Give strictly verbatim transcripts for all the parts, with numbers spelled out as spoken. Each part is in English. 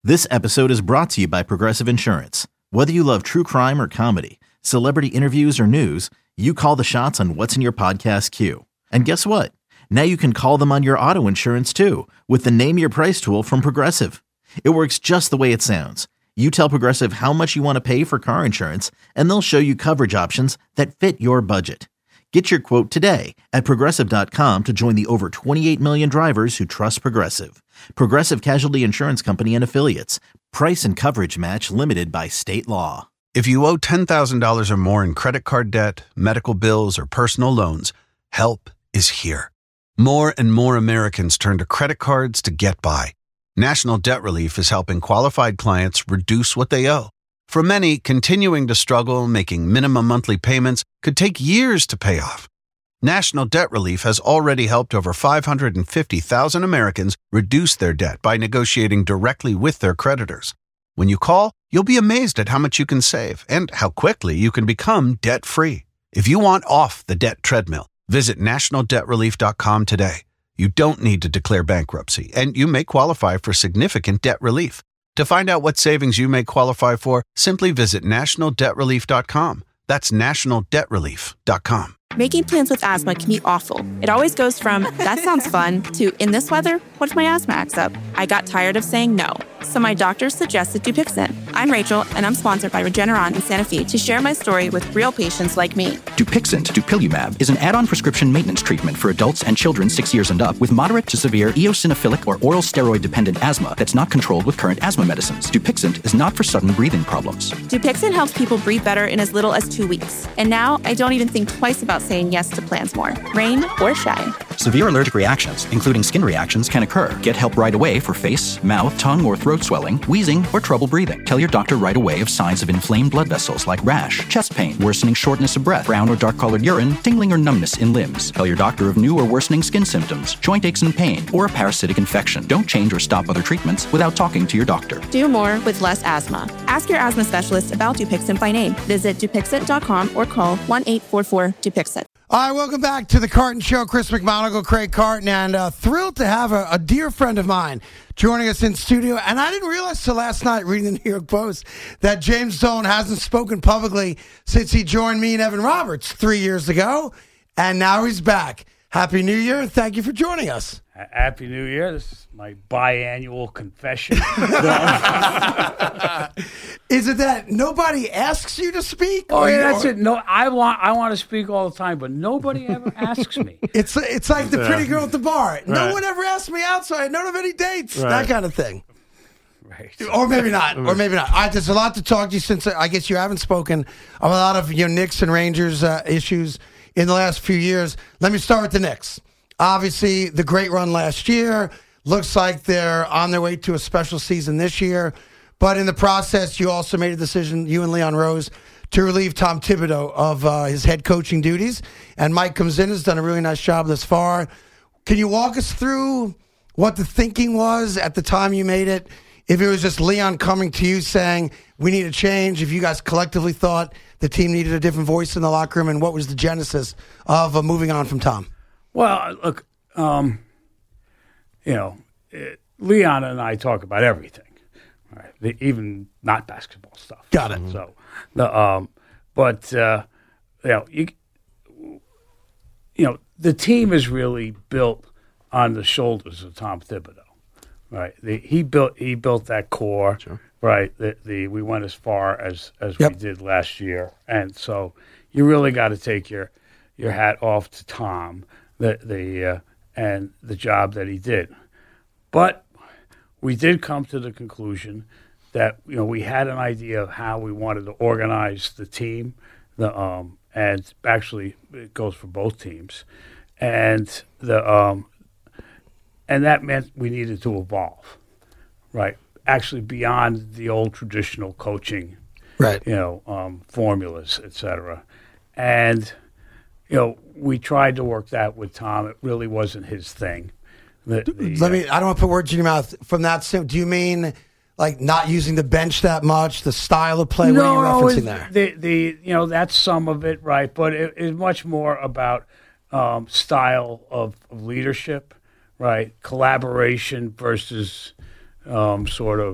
This episode is brought to you by Progressive Insurance. Whether you love true crime or comedy, celebrity interviews or news, you call the shots on what's in your podcast queue. And guess what? Now you can call them on your auto insurance too with the Name Your Price tool from Progressive. It works just the way it sounds. You tell Progressive how much you want to pay for car insurance, and they'll show you coverage options that fit your budget. Get your quote today at Progressive dot com to join the over twenty-eight million drivers who trust Progressive. Progressive Casualty Insurance Company and Affiliates. Price and coverage match limited by state law. If you owe ten thousand dollars or more in credit card debt, medical bills, or personal loans, help is here. More and more Americans turn to credit cards to get by. National Debt Relief is helping qualified clients reduce what they owe. For many, continuing to struggle, making minimum monthly payments could take years to pay off. National Debt Relief has already helped over five hundred fifty thousand Americans reduce their debt by negotiating directly with their creditors. When you call, you'll be amazed at how much you can save and how quickly you can become debt-free. If you want off the debt treadmill, visit national debt relief dot com today. You don't need to declare bankruptcy, and you may qualify for significant debt relief. To find out what savings you may qualify for, simply visit national debt relief dot com. That's national debt relief dot com. Making plans with asthma can be awful. It always goes from, that sounds fun, to, in this weather, what if my asthma acts up? I got tired of saying no, so my doctor suggested Dupixent. I'm Rachel, and I'm sponsored by Regeneron and Sanofi to share my story with real patients like me. Dupixent, dupilumab, is an add-on prescription maintenance treatment for adults and children six years and up with moderate to severe eosinophilic or oral steroid-dependent asthma that's not controlled with current asthma medicines. Dupixent is not for sudden breathing problems. Dupixent helps people breathe better in as little as two weeks. And now, I don't even think twice about saying yes to plans more, rain or shine. Severe allergic reactions, including skin reactions, can occur. Get help right away for face, mouth, tongue, or throat swelling, wheezing, or trouble breathing. Tell your doctor right away of signs of inflamed blood vessels like rash, chest pain, worsening shortness of breath, brown or dark-colored urine, tingling or numbness in limbs. Tell your doctor of new or worsening skin symptoms, joint aches and pain, or a parasitic infection. Don't change or stop other treatments without talking to your doctor. Do more with less asthma. Ask your asthma specialist about Dupixent by name. Visit Dupixent dot com or call one eight four four Dupixent. All right, welcome back to the Carton Show. Chris McMonagle, Craig Carton, and uh, thrilled to have a, a dear friend of mine joining us in studio. And I didn't realize till last night, reading the New York Post, that James Dolan hasn't spoken publicly since he joined me and Evan Roberts three years ago, and now he's back. Happy New Year, and thank you for joining us. Happy New Year. This is my biannual confession. Is it that nobody asks you to speak? Oh, or yeah, you, that's or, it. No, I want I want to speak all the time, but nobody ever asks me. It's it's like the pretty girl at the bar. No Right. one ever asked me out, so I don't have any dates. Right. That kind of thing. Right. Or maybe not. Or maybe not. All right, there's a lot to talk to you since uh, I guess you haven't spoken of a lot of you know, Knicks and Rangers uh, issues in the last few years. Let me start with the Knicks. Obviously, the great run last year. Looks like they're on their way to a special season this year. But in the process, you also made a decision, you and Leon Rose, to relieve Tom Thibodeau of uh, his head coaching duties. And Mike comes in, has done a really nice job thus far. Can you walk us through what the thinking was at the time you made it? If it was just Leon coming to you saying, we need a change, if you guys collectively thought the team needed a different voice in the locker room, and what was the genesis of uh, moving on from Tom? Well, look, um, you know, it, Leon and I talk about everything, right? The, even not basketball stuff. Got it. So, the um, but uh, you know, you, you know, the team is really built on the shoulders of Tom Thibodeau, right? The, he built he built that core, Sure. right? The, the we went as far as as Yep. we did last year, and so you really got to take your your hat off to Tom. The the uh, and the job that he did, but we did come to the conclusion that you know we had an idea of how we wanted to organize the team, the um and actually it goes for both teams, and the um and that meant we needed to evolve, right? Actually beyond the old traditional coaching, Right. you know, um, formulas, et cetera, and. You know, we tried to work that with Tom. It really wasn't his thing. The, the, Let me. I don't want to put words in your mouth. From that, sim- do you mean like not using the bench that much, the style of play? no, what are you referencing no, there? The the you know that's some of it, right? But it is much more about um, style of, of leadership, right? Collaboration versus um, sort of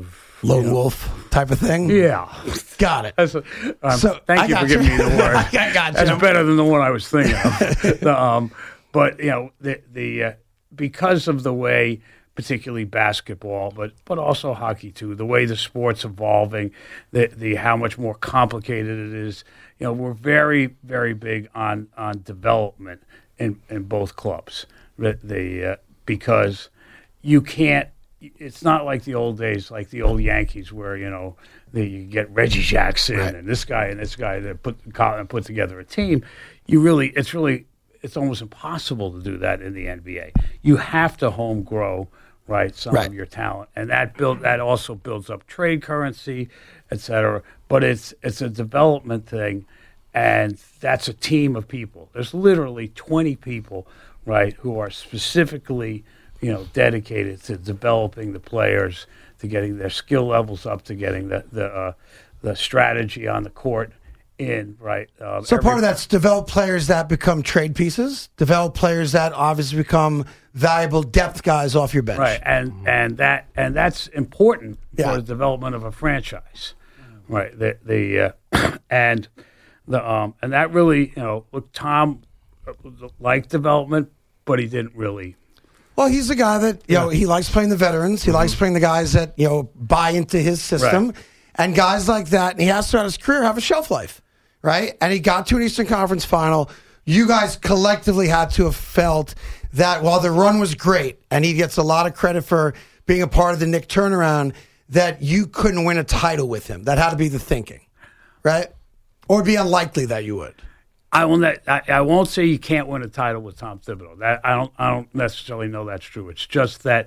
Lone wolf type of thing. Yeah, got it. That's a, um, So, thank I you got for giving you. me the word. I got That's you. better than the one I was thinking of. the, um, but you know, the the uh, because of the way, particularly basketball, but but also hockey too, the way the sport's evolving, the the how much more complicated it is. You know, we're very very big on on development in in both clubs. The, the uh, because you can't. It's not like the old days, like the old Yankees, where you know the, you get Reggie Jackson Right. and this guy and this guy that put and put together a team. You really, it's really, it's almost impossible to do that in the N B A. You have to home grow, right, some Right. of your talent, and that build that also builds up trade currency, et cetera. But it's it's a development thing, and that's a team of people. There's literally twenty people, right, who are specifically, you know, dedicated to developing the players, to getting their skill levels up, to getting the the uh, the strategy on the court in, right. Um, So every- part of that's develop players that become trade pieces, develop players that obviously become valuable depth guys off your bench. right, and and that and that's important Yeah. for the development of a franchise, right. The the uh, and the um and that really, you know, look, Tom liked development, but he didn't really. Well, he's a guy that, you know, he likes playing the veterans. He Mm-hmm. likes playing the guys that, you know, buy into his system. Right. And guys like that, and he has throughout his career have a shelf life, right? And he got to an Eastern Conference final. You guys collectively had to have felt that while the run was great, and he gets a lot of credit for being a part of the Knick turnaround, that you couldn't win a title with him. That had to be the thinking, right? Or it'd be unlikely that you would. I will not, I, I won't say you can't win a title with Tom Thibodeau. That I don't I don't necessarily know that's true. It's just that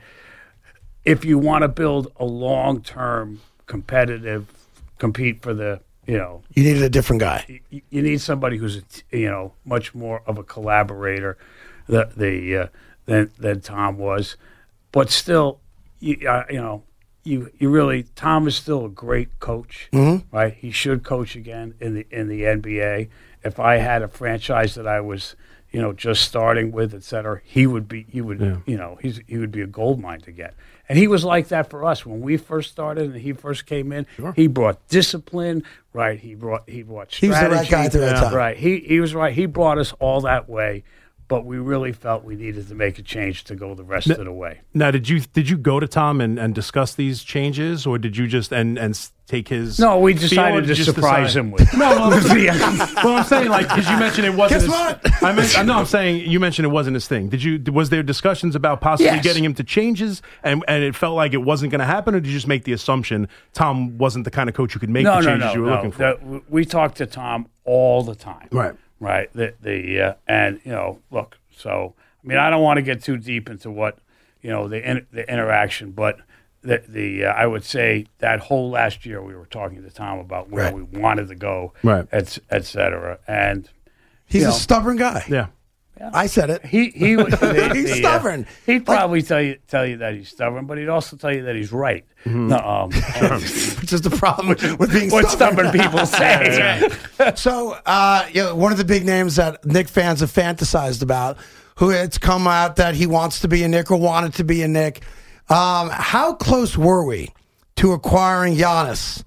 if you want to build a long term competitive, compete for the, you know, You needed a different guy. you, you need somebody who's, you know, much more of a collaborator, the the uh, than than Tom was, but still, you, uh, you know. You, you really Tom is still a great coach, right? He should coach again in the in the N B A. If I had a franchise that I was, you know, just starting with, et cetera, he would be he would Yeah. you know he's he would be a gold mine to get. And he was like that for us when we first started and he first came in. He brought discipline, right? He brought he brought He was strategy, the right guy at the right Yeah. time. right? He he was right. He brought us all that way, but we really felt we needed to make a change to go the rest of the way. Now, did you did you go to Tom and, and discuss these changes, or did you just and and s- take his? No, we feel, or decided did to you just surprise decide- him with. No, well, well, I'm saying like because you mentioned it wasn't. Guess his, what? I meant, no, I'm saying you mentioned it wasn't his thing. Did you? Was there discussions about possibly Yes. getting him to changes, and and it felt like it wasn't going to happen, or did you just make the assumption Tom wasn't the kind of coach who could make No, the no, changes no, you were no. looking for? The- we talked to Tom all the time. Right. Right. The the uh, and you know, look. So I mean, I don't want to get too deep into what you know the in, the interaction, but the the uh, I would say that whole last year we were talking to Tom about where Right. we wanted to go, Right. et, et cetera. And He's you a know, stubborn guy. Yeah. I said it. He he would- the, He's the, stubborn. Uh, he'd probably tell you tell you that he's stubborn, but he'd also tell you that he's right. No, um, Which is the problem with being what stubborn. stubborn people say. So, uh, you know, one of the big names that Knick fans have fantasized about, who it's come out that he wants to be a Knick or wanted to be a Knick. Um, how close were we to acquiring Giannis?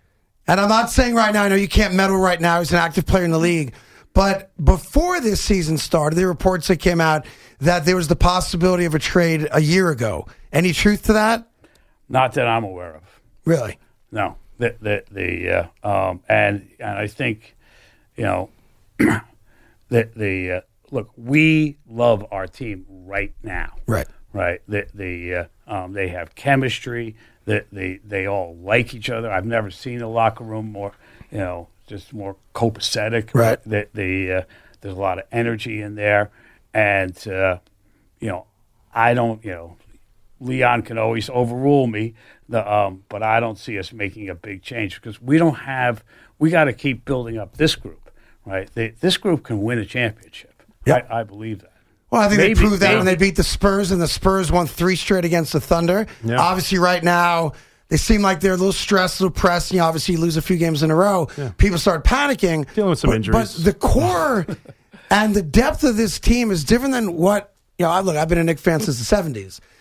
And I'm not saying right now, I know you can't meddle right now. He's an active player in the league. But before this season started, there were reports that came out that there was the possibility of a trade a year ago. Any truth to that? Not that I'm aware of. Really? No, the the the uh, um, and and I think, you know, the the uh, look. We love our team right now. Right. Right. The the uh, um, they have chemistry. That they they all like each other. I've never seen a locker room more, you know, just more copacetic. Right. That the uh, there's a lot of energy in there, and uh, you know, I don't, you know. Leon can always overrule me, the, um, but I don't see us making a big change because we don't have. We got to keep building up this group, right? They, this group can win a championship. Yep. I, I believe that. Well, I think Maybe- they proved that when they maybe. beat the Spurs, and the Spurs won three straight against the Thunder. Yeah. Obviously, right now, they seem like they're a little stressed, a little pressed. You know, obviously, you lose a few games in a row. People start panicking. Dealing with some but, injuries. But the core and the depth of this team is different than what, you know, I look, I've been a Knicks fan since the seventies.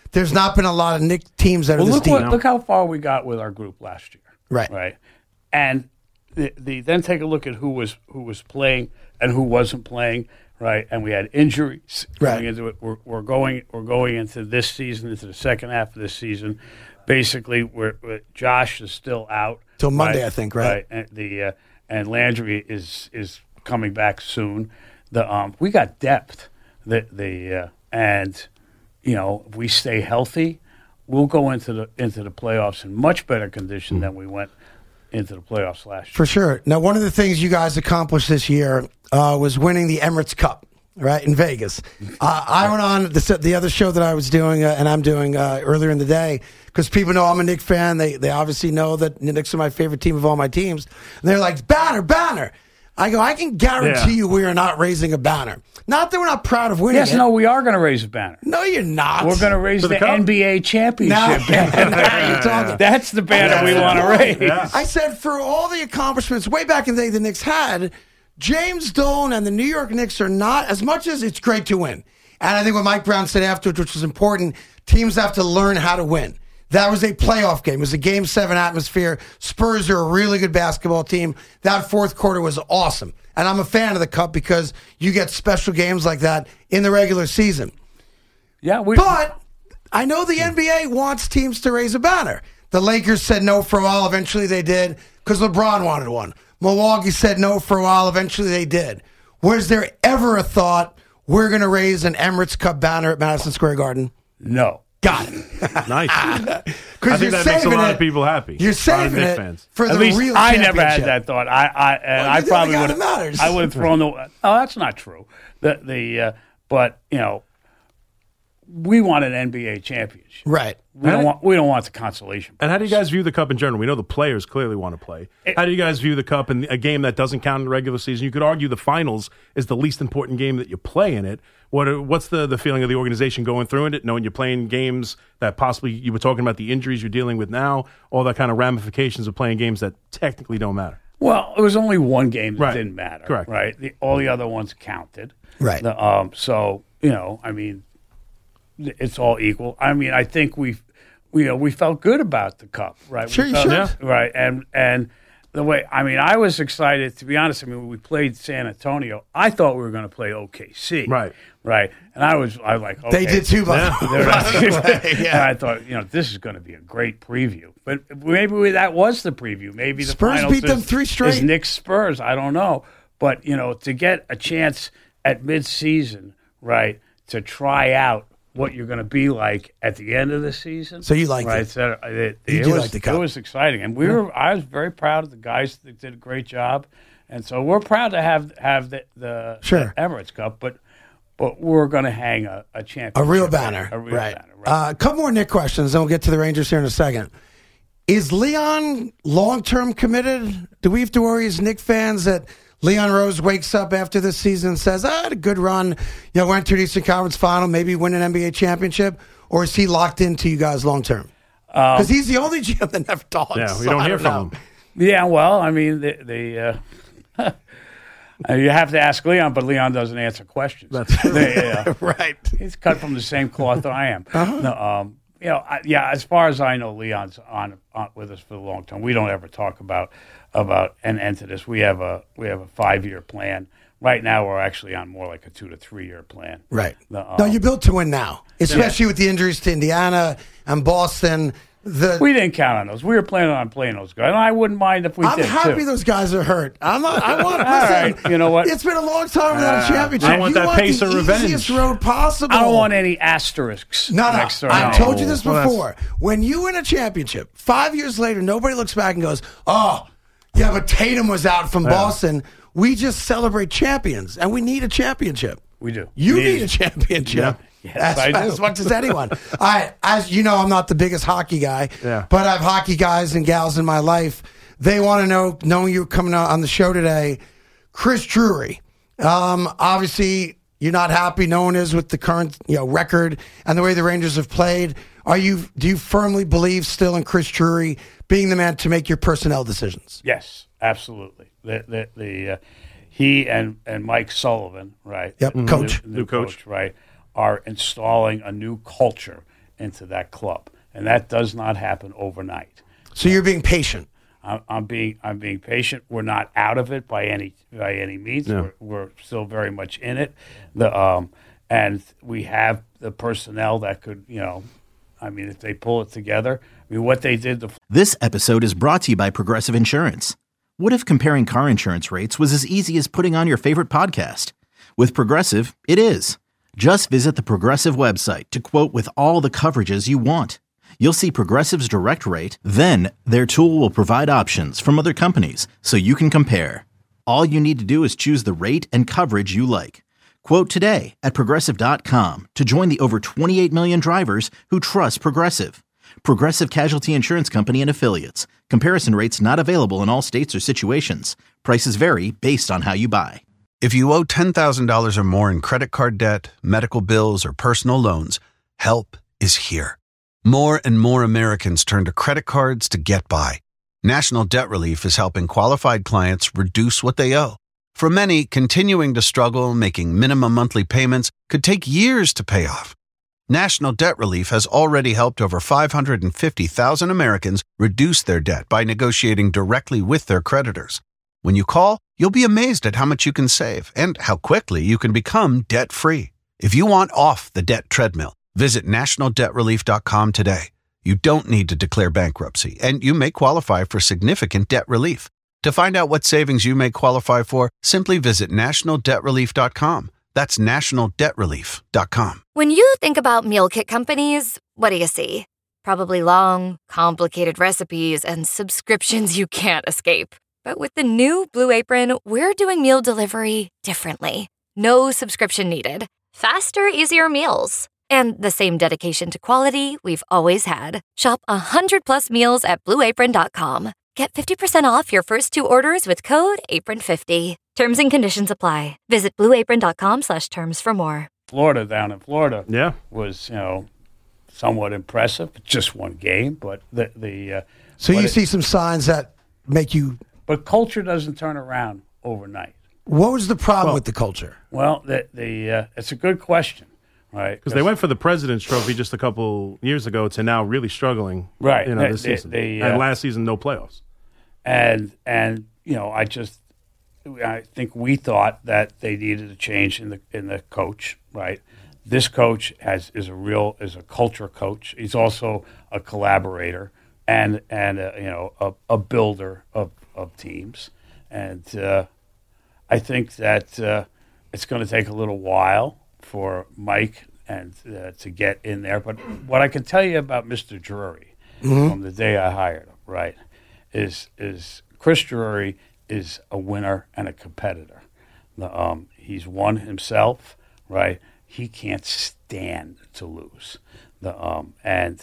there's not been a lot of Knick teams that are Well, this look, deep. what, look how far we got with our group last year. Right. Right. And the, the then take a look at who was who was playing and who wasn't playing. Right. And we had injuries Right. going into it. We're, we're going we're going into this season, into the second half of this season. Basically, we're, we're Josh is still out Till Monday, right? I think, right? Right. And the uh, and Landry is is coming back soon. The um we got depth. The the uh, and you know, if we stay healthy, we'll go into the into the playoffs in much better condition than we went into the playoffs last year. For sure. Now, one of the things you guys accomplished this year uh, was winning the Emirates Cup, right, in Vegas. Uh, I went on the, the other show that I was doing, uh, and I'm doing uh, earlier in the day, because people know I'm a Knicks fan. They they obviously know that the Knicks are my favorite team of all my teams. And they're like, banner, banner. I go, I can guarantee Yeah. you we are not raising a banner. Not that we're not proud of winning Yes, it. no, we are going to raise a banner. No, you're not. We're going to raise For the, the cup? N B A championship Now, banner. now you're talking. That's the banner That's we the want to point. raise. Yeah. I said for all the accomplishments way back in the day the Knicks had, James Dolan and the New York Knicks are not, as much as it's great to win. And I think what Mike Brown said afterwards, which was important, teams have to learn how to win. That was a playoff game. It was a game seven atmosphere. Spurs are a really good basketball team. That fourth quarter was awesome. And I'm a fan of the Cup because you get special games like that in the regular season. Yeah, we, But I know the N B A wants teams to raise a banner. The Lakers said no for a while. Eventually they did because LeBron wanted one. Milwaukee said no for a while. Eventually they did. Was there ever a thought we're going to raise an Emirates Cup banner at Madison Square Garden? no. Got it. Nice. I Because think that makes a lot of people happy. You're A lot of saving Knicks it fans. for At the least real I never had championship. that thought. I, I, and Well, I you're the probably guy would that matters. have. I would have thrown the. Oh, that's not true. The the, uh, but you know, we want an N B A championship. Right. We don't want. We don't want the consolation. And how do you guys view the Cup in general? We know the players clearly want to play. How do you guys view the Cup in a game that doesn't count in the regular season? You could argue the finals is the least important game that you play in it. What are, what's the, the feeling of the organization going through in it, knowing you're playing games that possibly you were talking about the injuries you're dealing with now, all that kind of ramifications of playing games that technically don't matter? Well, it was only one game that Right. didn't matter. Correct. Right. The, all the other ones counted. Right. The, um. So you know, I mean, it's all equal. I mean, I think we, we, you know, we felt good about the Cup, right? Sure we you felt, should. Yeah. Right. And and the way, I mean, I was excited, to be honest. I mean, when we played San Antonio, I thought we were going to play O K C. Right. Right. And I was, I was like, okay. They did too, by Yeah. the way. They're not- Right, yeah. And I thought, you know, this is going to be a great preview. But maybe we, that was the preview. Maybe the Spurs finals beat them is- three straight. Is Knicks Spurs. I don't know. But, you know, to get a chance at midseason, right, to try out what you're going to be like at the end of the season. So you liked right, it. So it, You it did was, like the Cup. It was exciting. And we were, I was very proud of the guys that did a great job. And so we're proud to have have the, the, Sure. the Emirates Cup. But but we're going to hang a, a championship. A real banner. A real right. banner. Right. Uh, a couple more Nick questions, then we'll get to the Rangers here in a second. Is Leon long-term committed? Do we have to worry as Knick fans that Leon Rose wakes up after this season and says, I had a good run, you know, went to the Eastern Conference Final, maybe win an N B A championship? Or is he locked into you guys long-term? Because he's the only G M that never talks. Yeah, we so don't I hear from know. him. Yeah, well, I mean, the, the uh, you have to ask Leon, but Leon doesn't answer questions. That's true. They, uh, Right. he's cut from the same cloth that I am. Uh-huh. No, um, you know, I, yeah. As far as I know, Leon's on, on with us for the long term. We don't ever talk about about an end to this. We have a we have a five year plan. Right now, we're actually on more like a two to three year plan. Right. The, um, no, you built to win now, especially with the injuries to Indiana and Boston. The We didn't count on those. We were planning on playing those guys, and I wouldn't mind if we I'm did happy too. those guys are hurt. I'm not, I want to All listen. right, you know what? It's been a long time without a championship. I want you that want pace the of revenge. easiest road possible. I don't want any asterisks. No, no. next to our I name. told you this Well, that's- before. When you win a championship, five years later, nobody looks back and goes, "Oh, yeah, but Tatum was out from Boston." We just celebrate champions, and we need a championship. We do. You We need a championship. Yes, as, I do. as much as anyone. All right, as you know, I'm not the biggest hockey guy, Yeah. but I have hockey guys and gals in my life. They want to know, knowing you coming out on the show today, Chris Drury. Um, obviously, you're not happy. No one is with the current, you know, record and the way the Rangers have played. Are you? Do you firmly believe still in Chris Drury being the man to make your personnel decisions? Yes, absolutely. The the, the uh, he and, and Mike Sullivan, right? Yep, the coach. new, new New coach. right, are installing a new culture into that club, and that does not happen overnight. So you're being patient. I'm, I'm being I'm being patient. We're not out of it by any by any means. Yeah. We're, we're still very much in it. The um and we have the personnel that could, you know, I mean, if they pull it together. I mean, what they did. The This episode is brought to you by Progressive Insurance. What if comparing car insurance rates was as easy as putting on your favorite podcast? With Progressive, it is. Just visit the Progressive website to quote with all the coverages you want. You'll see Progressive's direct rate, then their tool will provide options from other companies so you can compare. All you need to do is choose the rate and coverage you like. Quote today at Progressive dot com to join the over twenty-eight million drivers who trust Progressive. Progressive Casualty Insurance Company and Affiliates. Comparison rates not available in all states or situations. Prices vary based on how you buy. If you owe ten thousand dollars or more in credit card debt, medical bills, or personal loans, help is here. More and more Americans turn to credit cards to get by. National Debt Relief is helping qualified clients reduce what they owe. For many, continuing to struggle making minimum monthly payments could take years to pay off. National Debt Relief has already helped over five hundred fifty thousand Americans reduce their debt by negotiating directly with their creditors. When you call, you'll be amazed at how much you can save and how quickly you can become debt-free. If you want off the debt treadmill, visit national debt relief dot com today. You don't need to declare bankruptcy, and you may qualify for significant debt relief. To find out what savings you may qualify for, simply visit national debt relief dot com. That's national debt relief dot com. When you think about meal kit companies, what do you see? Probably long, complicated recipes and subscriptions you can't escape. But with the new Blue Apron, we're doing meal delivery differently. No subscription needed. Faster, easier meals. And the same dedication to quality we've always had. Shop one hundred plus meals at blue apron dot com. Get fifty percent off your first two orders with code apron fifty. Terms and conditions apply. Visit blue apron dot com slash terms for more. Florida down in Florida, Yeah. was you know somewhat impressive. Just one game, but the the uh, So but you it- see some signs that make you. but culture doesn't turn around overnight. What was the problem Well- with the culture? Well, the the uh, it's a good question, right? Because they went for the President's Trophy just a couple years ago to now really struggling. Right. You know, They- this they- season. they, and uh, last season, no playoffs. and and you know I just I think we thought that they needed a change in the in the coach, right? This coach has is a real is a culture coach. He's also a collaborator and and a, you know a, a builder of, of teams, and uh, I think that uh, it's going to take a little while for Mike and uh, to get in there. But what I can tell you about Mister Drury from the day I hired him, right, is is Chris Drury is a winner and a competitor. The, um, he's won himself, right? He can't stand to lose. The um, and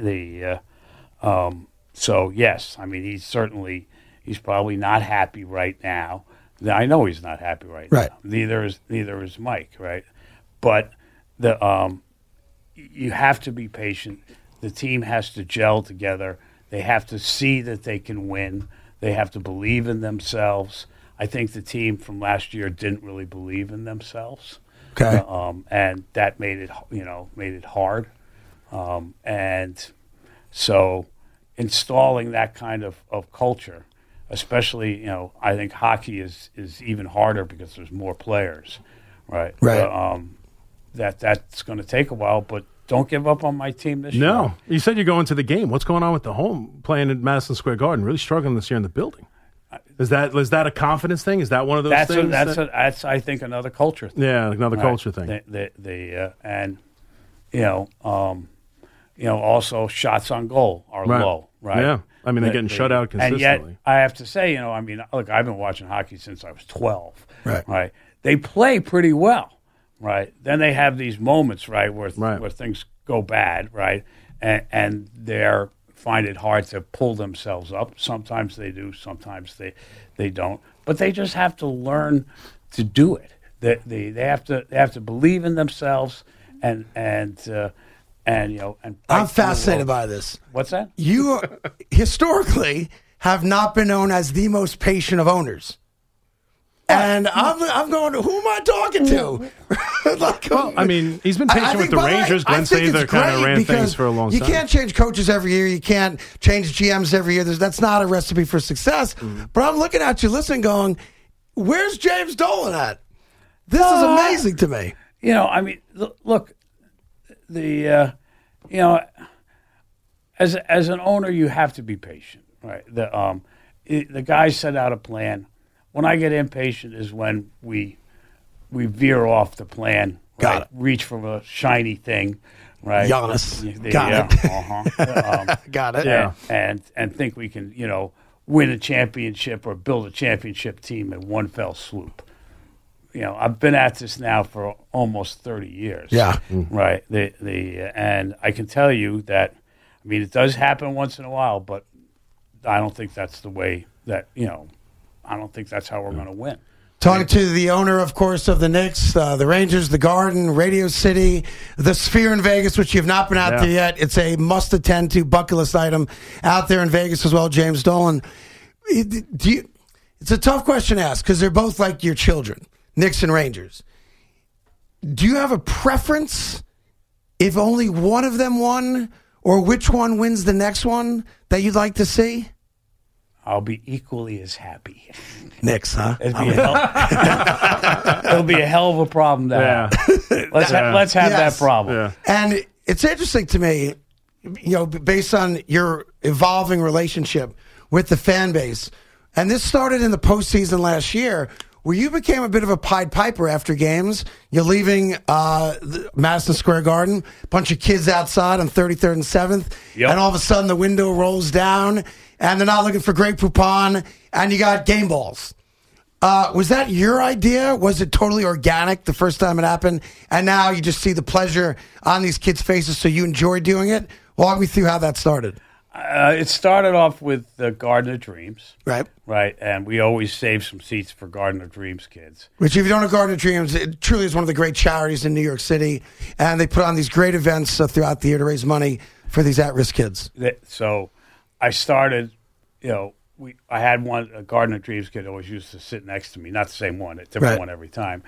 the uh, um, so yes, I mean he's certainly he's probably not happy right now. I know he's not happy right, Right. now. Neither is neither is Mike, right? But the um, you have to be patient. The team has to gel together. They have to see that they can win. They have to believe in themselves. I think the team from last year didn't really believe in themselves. Okay. Uh, um, and that made it, you know, made it hard. Um, and so installing that kind of, of culture, especially, you know, I think hockey is, is even harder because there's more players, right? Right. Uh, um, that that's going to take a while, but don't give up on my team this year. No. You said you're going to the game. What's going on with the home playing at Madison Square Garden? Really struggling this year in the building. Is that is that a confidence thing? Is that one of those That's a, things? that's that- a, that's I think another culture thing. yeah, another Right. culture thing. The, the, the uh, and you know, um, you know, also shots on goal are Right. low, right? Yeah. I mean, they're The- getting the- shut out And consistently. yet, I have to say, you know, I mean, look, I've been watching hockey since I was twelve, Right. Right? They play pretty well, right? Then they have these moments, right, where Right. where things go bad, right, and and they're find it hard to pull themselves up. Sometimes they do, sometimes they they don't. But they just have to learn to do it. They they, they have to they have to believe in themselves and and uh, and you know and I'm fight through the fascinated road. by this. What's that? You uh, historically have not been known as the most patient of owners. And I'm, I'm going, who am I talking to? like, well, I mean, he's been patient I, I with think, the Rangers. I, Glenn Sather kind of ran things for a long you time. You can't change coaches every year. You can't change G Ms every year. There's, that's not a recipe for success. Mm-hmm. But I'm looking at you, listening, going, where's James Dolan at? This uh, is amazing to me. You know, I mean, look, the, uh, you know, as as an owner, you have to be patient, right? The um, it, the guys set out a plan. When I get impatient is when we we veer off the plan, Got right? it. Reach for a shiny thing, right? Giannis. The, Got yeah, it. Uh-huh. um, Got it. Yeah, and and think we can, you know, win a championship or build a championship team in one fell swoop. You know, I've been at this now for almost thirty years. Yeah. Right. The the uh, and I can tell you that. I mean, it does happen once in a while, but I don't think that's the way that you know. I don't think that's how we're going to win. Talking to the owner, of course, of the Knicks, uh, the Rangers, the Garden, Radio City, the Sphere in Vegas, which you've not been out Yeah. there yet. It's a must-attend to bucket list item out there in Vegas as well, James Dolan. Do you, it's a tough question to ask because they're both like your children, Knicks and Rangers. Do you have a preference if only one of them won or which one wins the next one that you'd like to see? I'll be equally as happy. Knicks, huh? It'd be a hell, it'll be a hell of a problem to Yeah. have. Let's, Yeah. ha- let's have Yes. that problem. Yeah. And it's interesting to me, you know, based on your evolving relationship with the fan base, and this started in the postseason last year, where you became a bit of a Pied Piper after games. You're leaving uh, the Madison Square Garden, a bunch of kids outside on thirty-third and seventh, Yep. and all of a sudden the window rolls down, and they're not looking for Greg Poupon, and you got game balls. Uh, was that your idea? Was it totally organic the first time it happened? And now you just see the pleasure on these kids' faces, so you enjoy doing it? Walk me through how that started. Uh, it started off with the Garden of Dreams. Right. Right. And we always save some seats for Garden of Dreams kids. Which, if you don't know Garden of Dreams, it truly is one of the great charities in New York City. And they put on these great events uh, throughout the year to raise money for these at-risk kids. That, so I started, you know, we I had one, a Garden of Dreams kid always used to sit next to me, not the same one, a different Right. one every time.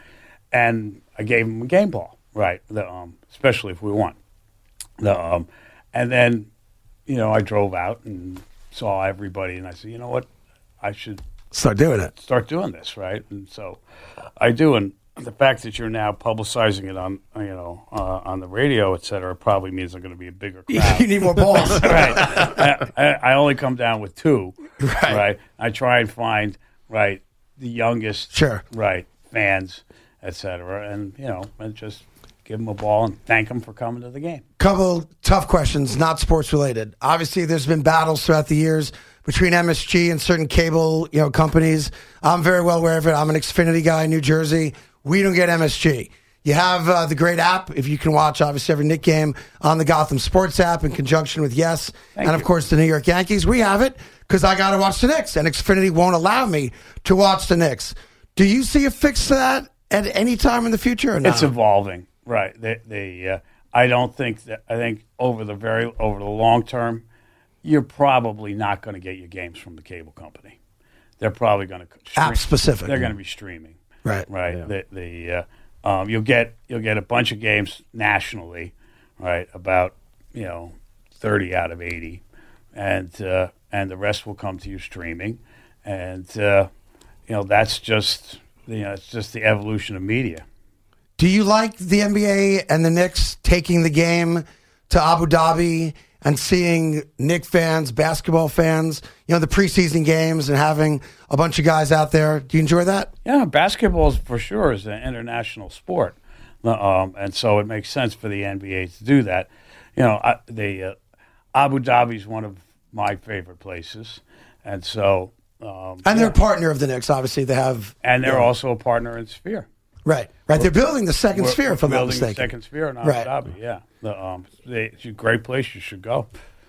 And I gave him a game ball, right, the, um, especially if we won. The, um, and then, you know, I drove out and saw everybody, and I said, you know what, I should Start doing it. start doing this, right? And so I do, and the fact that you're now publicizing it on, you know, uh, on the radio, et cetera, probably means I'm going to be a bigger crowd. You need more balls. right. I, I, I only come down with two. Right. Right. I try and find right the youngest. Sure. Right. Fans, et cetera, and you know, and just give them a ball and thank them for coming to the game. Couple tough questions, not sports related. Obviously, there's been battles throughout the years between M S G and certain cable, you know, companies. I'm very well aware of it. I'm an Xfinity guy in New Jersey. We don't get M S G. You have uh, the great app, if you can watch, obviously, every Knick game on the Gotham Sports app in conjunction with Yes, Thank and, of you. course, the New York Yankees. We have it because I got to watch the Knicks, and Xfinity won't allow me to watch the Knicks. Do you see a fix to that at any time in the future or not? It's evolving, right? They, they uh, I don't think that. I think over the very over the long term, you're probably not going to get your games from the cable company. They're probably going to App specific. They're going to be streaming, Right. right? Yeah. The, the uh, um, you'll get you'll get a bunch of games nationally, right? About you know thirty out of eighty, and uh, and the rest will come to you streaming, and uh, you know that's just you know it's just the evolution of media. Do you like the N B A and the Knicks taking the game to Abu Dhabi and seeing Knicks fans, basketball fans, you know, the preseason games and having a bunch of guys out there? Do you enjoy that? Yeah, basketball for sure is an international sport, um, and so it makes sense for the N B A to do that. You know, I, the uh, Abu Dhabi is one of my favorite places, and so um, And they're yeah. a partner of the Knicks, obviously. They have. and they're you know, also a partner in Sphere. Right, right. They're building the second We're- sphere, we're if I'm not building mistaken. the second Sphere in Abu Right. Dhabi. Yeah, the, um, they, it's a great place. You should go.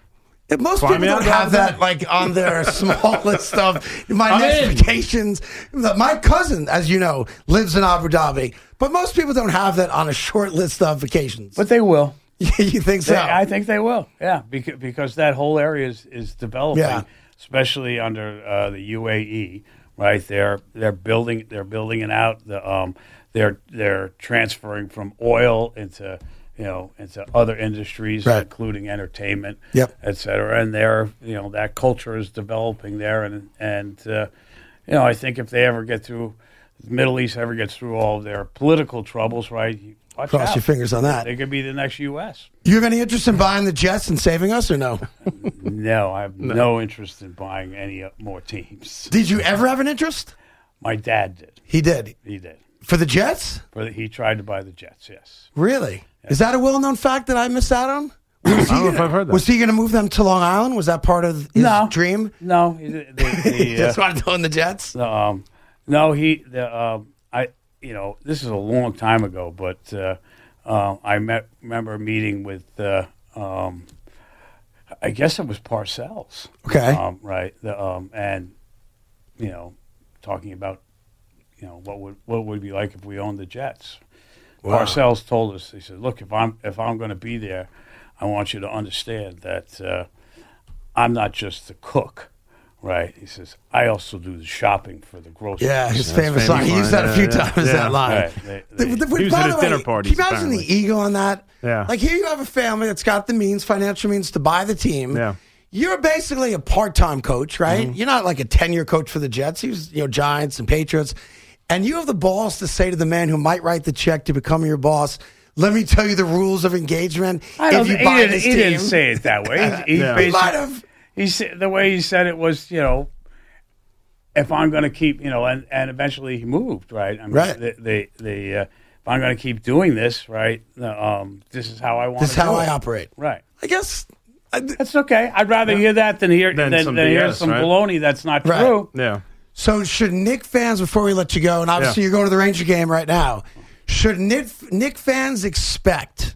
If most Fly people me don't out have to that like on their small list of my I'm next in. vacations. My cousin, as you know, lives in Abu Dhabi, but most people don't have that on a short list of vacations. But they will. You think so? They- I think they will. Yeah, because, because that whole area is, is developing, Yeah. especially under uh, the U A E, right? They're they're building they're building it out. The um they're they're transferring from oil into you know into other industries, right. including entertainment, yep. et cetera. And they're you know that culture is developing there, and and uh, you know I think if they ever get through the Middle East ever gets through all of their political troubles, right? Watch Cross out. your fingers on that. They could be the next U S. You have any interest in buying the Jets and saving us, or no? No, I have no. no interest in buying any more teams. Did you ever have an interest? My dad did. He did? He did. For the Jets? For the, he tried to buy the Jets, yes. Really? Yes. Is that a well-known fact that I missed out on? Was I don't gonna, know if I've heard that. Was he going to move them to Long Island? Was that part of his no. dream? No. The, the, He just uh, wanted to own the Jets? Um, no, he, the, um, I, you know, this is a long time ago, but uh, uh, I met, remember meeting with, uh, um, I guess it was Parcells. Okay. Um, right. The, um, and, you know, talking about, you know, what would what would it be like if we owned the Jets. Wow. Parcells told us, he said, look, if I'm if I'm going to be there, I want you to understand that uh, I'm not just the cook. Right, he says. I also do the shopping for the groceries. Yeah, his That's famous line. He used that a few yeah, times. yeah. That line. Right. They, they, The- the- He was by at the a dinner way, parties, Can you imagine apparently. the ego on that? Yeah. Like here, you have a family that's got the means, financial means, to buy the team. Yeah. You're basically a part-time coach, right? Mm-hmm. You're not like a ten-year coach for the Jets. He was, you know, Giants and Patriots, and you have the balls to say to the man who might write the check to become your boss, "Let me tell you the rules of engagement." I don't, if you he, buy didn't, this he team, didn't say it that way. He, he, Yeah. he basically- might have. He said the way he said it was, you know, if I'm going to keep, you know, and, and eventually he moved, right? I mean, Right. The, the, the, uh, if I'm going to keep doing this, right, um, this is how I want This to is how do I it. operate. Right. I guess. I, That's okay. I'd rather hear that than hear Than than, some than B hear S, some right? baloney that's not Right. true. Yeah. So should Knick fans, before we let you go, and obviously Yeah. you're going to the Ranger game right now, should Knick, Knick fans expect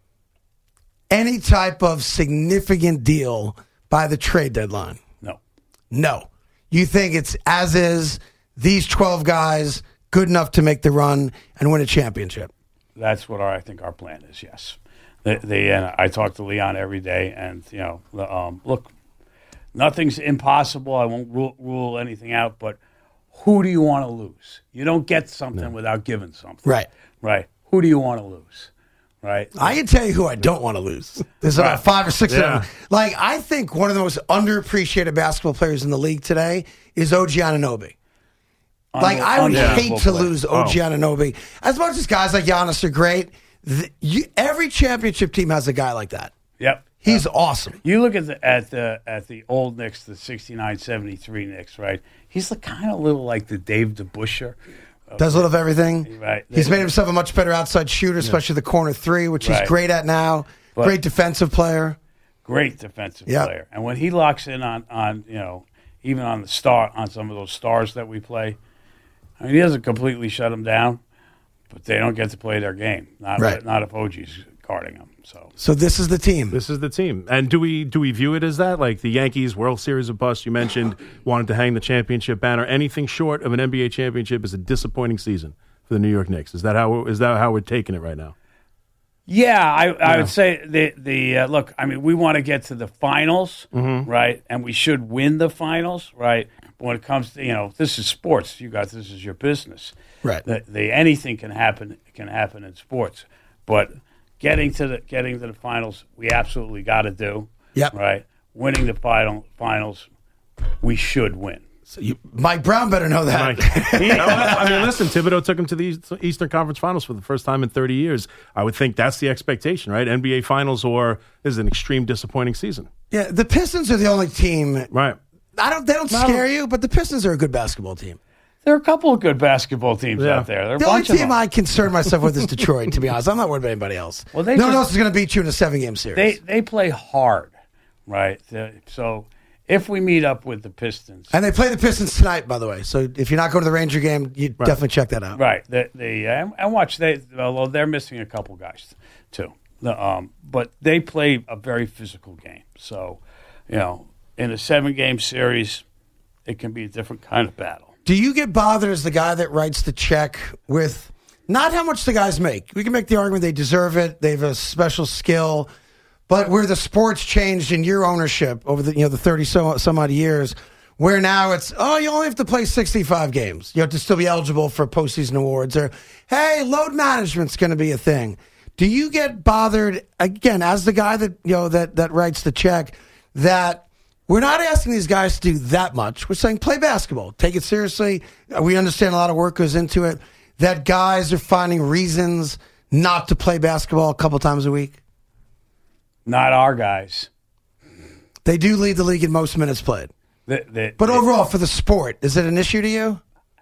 any type of significant deal by the trade deadline? No. No. You think it's as is, these twelve guys, good enough to make the run and win a championship? That's what our, I think our plan is, yes. The, the, and I talk to Leon every day, and, you know, the, um, look, nothing's impossible. I won't rule, rule anything out, but who do you want to lose? You don't get something without giving something. Right. Right. Who do you want to lose? Right. I can tell you who I don't want to lose. There's about Right. five or six Yeah. of them. Like, I think one of the most underappreciated basketball players in the league today is O G Anunoby. Like, I would Unbelievable hate to player. lose O G Anunoby. As much as guys like Giannis are great, th- you, every championship team has a guy like that. Yep. He's awesome. You look at the at the at the old Knicks, the sixty-nine seventy-three Knicks, right? He's the kind of little like the Dave DeBusschere. Does a little of everything. Right. He's made himself a much better outside shooter, especially the corner three, which Right. he's great at now. But- great defensive player. Great defensive Yep. player. And when he locks in on, on, you know, even on the star on some of those stars that we play, I mean, he doesn't completely shut them down, but they don't get to play their game. Not Right. not if O G's guarding them. So So this is the team. This is the team. And do we do we view it as that? Like the Yankees World Series of bust you mentioned wanted to hang the championship banner. Anything short of an N B A championship is a disappointing season for the New York Knicks. Is that how is that how we're taking it right now? yeah, I, I would say the the uh, look. I mean, we want to get to the finals, Mm-hmm. right? And we should win the finals, right? But when it comes to, you know, this is sports. You guys, this is your business. Right. The, the anything can happen can happen in sports, but getting to the getting to the finals, we absolutely got to do. Yep. Right. Winning the final finals, we should win. So you, Mike Brown better know that. Like, I mean, listen, Thibodeau took him to the Eastern Conference Finals for the first time in thirty years. I would think that's the expectation, right? N B A Finals, or this is an extreme disappointing season. Yeah, the Pistons are the only team. Right. I don't. They don't Not- scare you, but the Pistons are a good basketball team. There are a couple of good basketball teams Yeah. out there. There are a The only bunch of team them. I concern myself with is Detroit. To be honest, I'm not worried about anybody else. Well, they no one just- else is going to beat you in a seven-game series. They they play hard, right? The- So if we meet up with the Pistons, and they play the Pistons tonight, by the way. So if you're not going to the Ranger game, you definitely check that out. right? The the uh, and watch they although they're missing a couple guys too. The, um, but they play a very physical game. So you know, in a seven-game series, it can be a different kind of battle. Do you get bothered as the guy that writes the check with not how much the guys make? We can make the argument they deserve it. They have a special skill. But where the sport's changed in your ownership over the you know the thirty so some odd years, where now it's, oh, you only have to play sixty-five games. You have to still be eligible for postseason awards. Or, hey, load management's going to be a thing. Do you get bothered, again, as the guy that, you know, that, that writes the check, that we're not asking these guys to do that much. We're saying play basketball. Take it seriously. We understand a lot of work goes into it. That guys are finding reasons not to play basketball a couple times a week? Not our guys. They do lead the league in most minutes played. The, the, but the, overall, for the sport, is it an issue to you?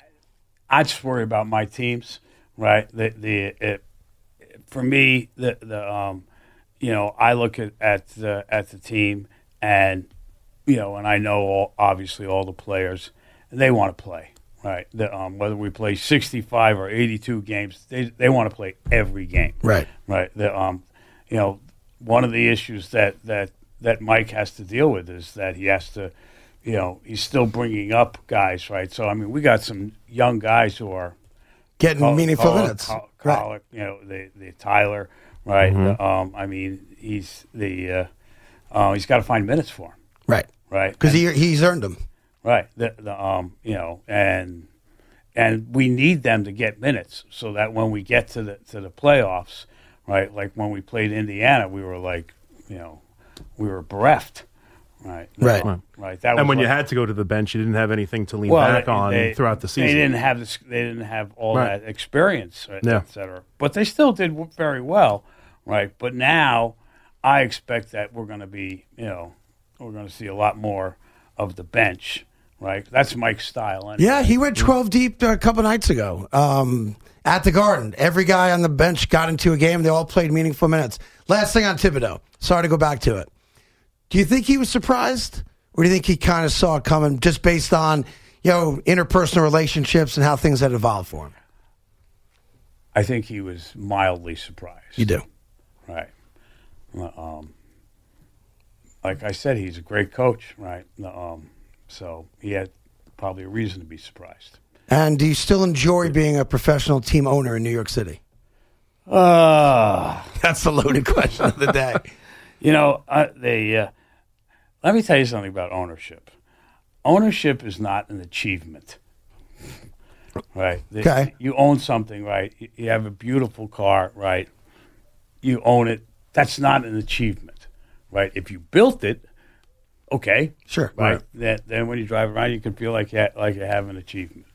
I just worry about my teams, right? The the it, for me, the the um, you know, I look at, at the at the team, and you know, and I know all, obviously all the players, and they want to play, right? The, um, whether we play sixty-five or eighty-two games, they they want to play every game, right? Right. The um, you know, one of the issues that that that Mike has to deal with is that he has to. You know, he's still bringing up guys, right? So, I mean, we got some young guys who are getting call, meaningful call, minutes. Call, right. Call, you know, the the Tyler, right? Mm-hmm. Um, I mean, he's the uh, uh, he's got to find minutes for him, right? Right, because he he's earned them, right? The the um, you know, and and we need them to get minutes so that when we get to the to the playoffs, right? Like when we played Indiana, we were like, you know, we were bereft. Right, right, um, right. That and was when like, you had to go to the bench, you didn't have anything to lean well, back they, on they, throughout the season. They didn't have this. They didn't have all right. that experience, right, yeah. et cetera. But they still did very well, right? But now, I expect that we're going to be, you know, we're going to see a lot more of the bench, right? That's Mike's style. Anyway. Yeah, he went twelve deep a couple nights ago um, at the Garden. Every guy on the bench got into a game. They all played meaningful minutes. Last thing on Thibodeau. Sorry to go back to it. Do you think he was surprised? Or do you think he kind of saw it coming just based on, you know, interpersonal relationships and how things had evolved for him? I think he was mildly surprised. You do? Right. Um, like I said, he's a great coach, right? Um, so he had probably a reason to be surprised. And do you still enjoy being a professional team owner in New York City? Uh, That's the loaded question of the day. You know, uh, they... Uh, Let me tell you something about ownership. Ownership is not an achievement, right? Okay. You own something, right? You have a beautiful car, right? You own it. That's not an achievement, right? If you built it, okay, sure, right? right. Then, then when you drive around, you can feel like you ha- like you have an achievement.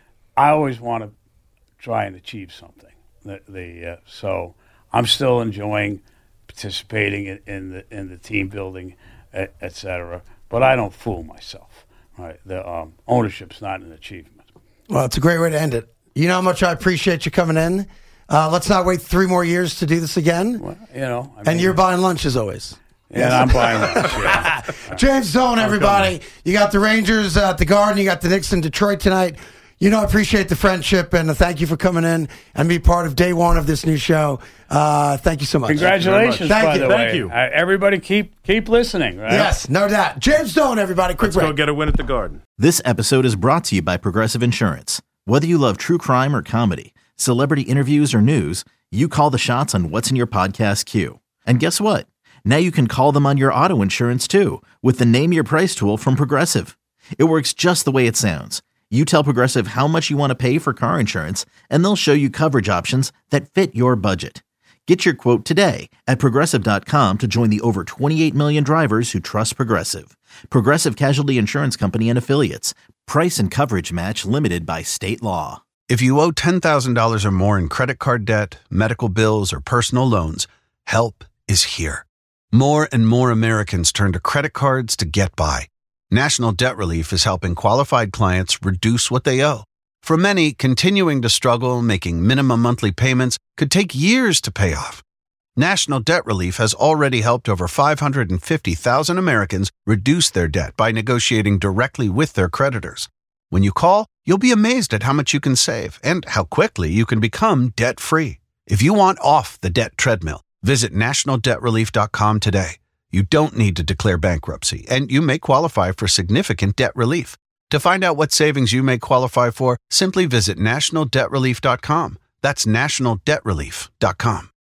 I always want to try and achieve something. The, the uh, so I'm still enjoying participating in, in the in the team building, et cetera. But I don't fool myself. Right? The um, ownership's not an achievement. Well, it's a great way to end it. You know how much I appreciate you coming in. Uh, let's not wait three more years to do this again. Well, you know, I and mean, you're buying lunch as always. Yeah, yes. I'm buying lunch. Yeah. James Doan, everybody. You got the Rangers at the Garden. You got the Knicks in Detroit tonight. You know, I appreciate the friendship, and uh, thank you for coming in and be part of day one of this new show. Uh, thank you so much. Congratulations, thank by you. the Thank way. you. Uh, everybody keep keep listening, right? Yes, no doubt. James Doan, everybody. Quick Let's break. go get a win at the Garden. This episode is brought to you by Progressive Insurance. Whether you love true crime or comedy, celebrity interviews or news, you call the shots on what's in your podcast queue. And guess what? Now you can call them on your auto insurance too with the Name Your Price tool from Progressive. It works just the way it sounds. You tell Progressive how much you want to pay for car insurance, and they'll show you coverage options that fit your budget. Get your quote today at Progressive dot com to join the over twenty-eight million drivers who trust Progressive. Progressive Casualty Insurance Company and Affiliates. Price and coverage match limited by state law. If you owe ten thousand dollars or more in credit card debt, medical bills, or personal loans, help is here. More and more Americans turn to credit cards to get by. National Debt Relief is helping qualified clients reduce what they owe. For many, continuing to struggle making minimum monthly payments could take years to pay off. National Debt Relief has already helped over five hundred fifty thousand Americans reduce their debt by negotiating directly with their creditors. When you call, you'll be amazed at how much you can save and how quickly you can become debt-free. If you want off the debt treadmill, visit national debt relief dot com today. You don't need to declare bankruptcy, and you may qualify for significant debt relief. To find out what savings you may qualify for, simply visit national debt relief dot com. That's national debt relief dot com.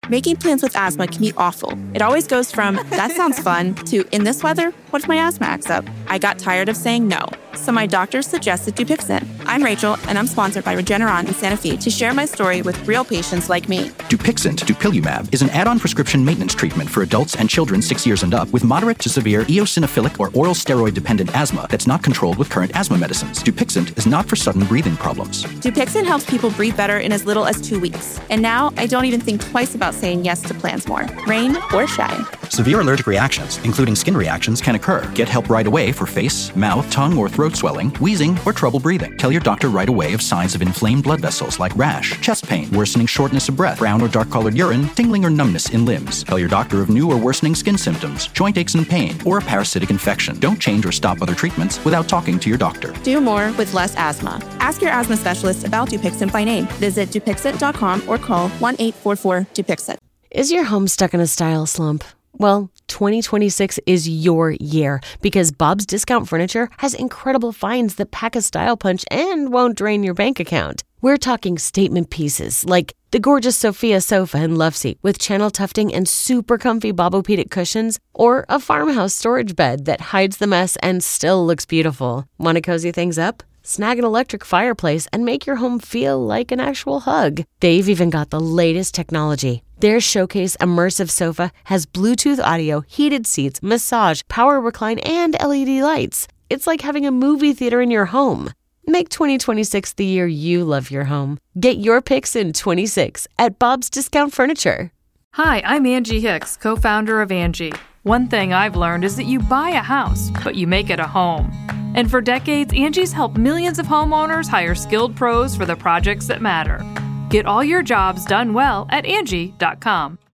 Making plans with asthma can be awful. It always goes from, that sounds fun, to, in this weather, what if my asthma acts up? I got tired of saying no, so my doctor suggested Dupixent. I'm Rachel, and I'm sponsored by Regeneron in Santa Fe to share my story with real patients like me. Dupixent, dupilumab, is an add-on prescription maintenance treatment for adults and children six years and up with moderate to severe eosinophilic or oral steroid-dependent asthma that's not controlled with current asthma medicines. Dupixent is not for sudden breathing problems. Dupixent helps people breathe better in as little as two weeks. And now I don't even think twice about saying yes to plans more, rain or shine. Severe allergic reactions, including skin reactions, can occur. Get help right away for face, mouth, tongue, or throat swelling, wheezing, or trouble breathing. Tell your doctor right away of signs of inflamed blood vessels like rash, chest pain, worsening shortness of breath, brown or dark-colored urine, tingling or numbness in limbs. Tell your doctor of new or worsening skin symptoms, joint aches and pain, or a parasitic infection. Don't change or stop other treatments without talking to your doctor. Do more with less asthma. Ask your asthma specialist about Dupixent by name. Visit Dupixent dot com or call one eight four four Dupixent. Is your home stuck in a style slump? Well, twenty twenty-six is your year because Bob's Discount Furniture has incredible finds that pack a style punch and won't drain your bank account. We're talking statement pieces like the gorgeous Sophia sofa and love seat with channel tufting and super comfy Bobopedic cushions, or a farmhouse storage bed that hides the mess and still looks beautiful. Want to cozy things up? Snag an electric fireplace and make your home feel like an actual hug. They've even got the latest technology. Their Showcase Immersive Sofa has Bluetooth audio, heated seats, massage, power recline, and L E D lights. It's like having a movie theater in your home. Make twenty twenty-six the year you love your home. Get your picks in twenty-six at Bob's Discount Furniture. Hi, I'm Angie Hicks, co-founder of Angie. One thing I've learned is that you buy a house, but you make it a home. And for decades, Angie's helped millions of homeowners hire skilled pros for the projects that matter. Get all your jobs done well at Angie dot com.